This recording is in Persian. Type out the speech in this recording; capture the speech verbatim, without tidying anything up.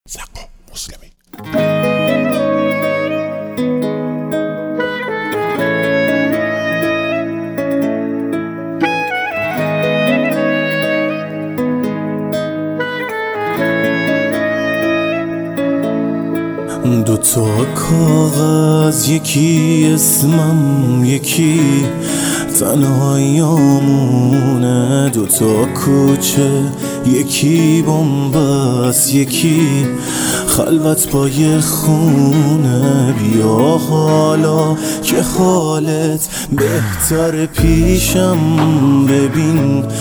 زقا مسلمی. دو تا کاغذ، یکی اسمم یکی تنهاییامونه، دو تا کوچه یکی بنبست یکی خلوت با یه خونه. بیا حالا که حالت بهتر پیشم ببین